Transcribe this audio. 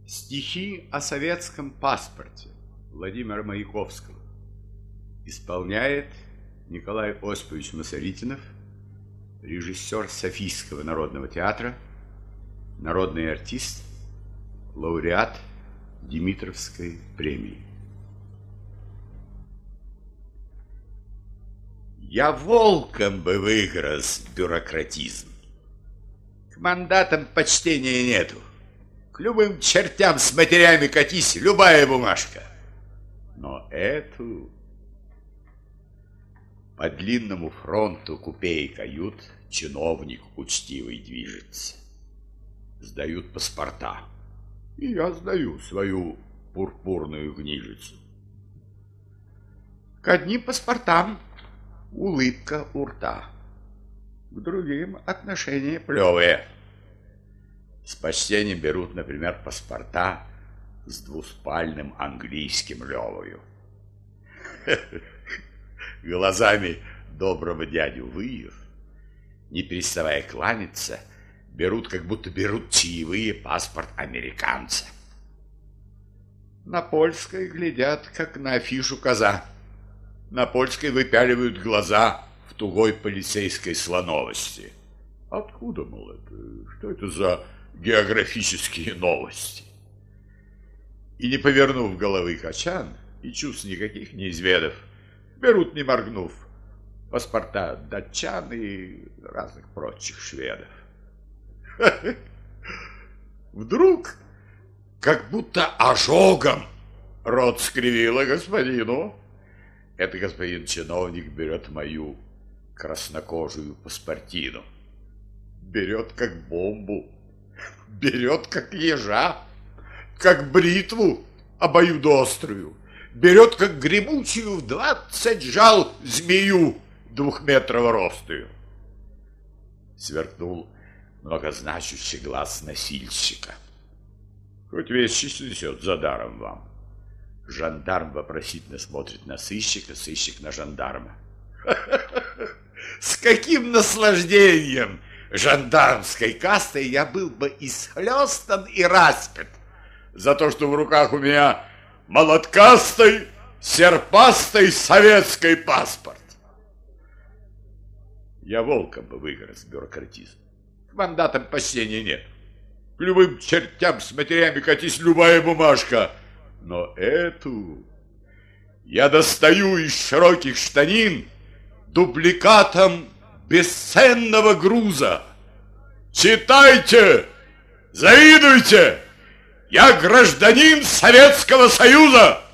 Стихи о советском паспорте Владимира Маяковского исполняет Николай Осипович Масаритинов, режиссер Софийского народного театра, народный артист, лауреат Димитровской премии. Я волком бы выгрыз бюрократизм. К мандатам почтения нету. К любым чертям с матерями катись, любая бумажка. Но эту по длинному фронту купе и кают чиновник учтивый движется. Сдают паспорта. И я сдаю свою пурпурную книжицу. К одним паспортам улыбка у рта, к другим отношения плевые. С почтением берут, например, паспорта с двуспальным английским левою. Глазами доброго дядю выев, не переставая кланяться, берут, как будто берут чаевые, паспорт американца. На польской глядят, как на афишу коза. На польской выпяливают глаза в тугой полицейской слоновости. Откуда, мол, это? Что это за географические новости? И не повернув головы качан, и чувств никаких не изведав, берут, не моргнув, паспорта датчан и разных прочих шведов. Вдруг, как будто ожогом, рот скривило господину. Это господин чиновник берет мою краснокожую паспортину. Берет как бомбу, берет как ежа, как бритву обоюдоострую, берет как гремучую в 20 жал змею 2-метрового ростую. Сверкнул многозначущий глаз носильщика. Хоть вещи снесет за даром вам. Жандарм вопросительно смотрит на сыщика, сыщик на жандарма. С каким наслаждением жандармской кастой я был бы исхлестан и распят за то, что в руках у меня молоткастый, серпастый советский паспорт. Я волком бы выгрыз бюрократизм. К мандатам почтения нет. К любым чертям с матерями катись, любая бумажка. Но эту я достаю из широких штанин дубликатом бесценного груза. Читайте, завидуйте, я гражданин Советского Союза.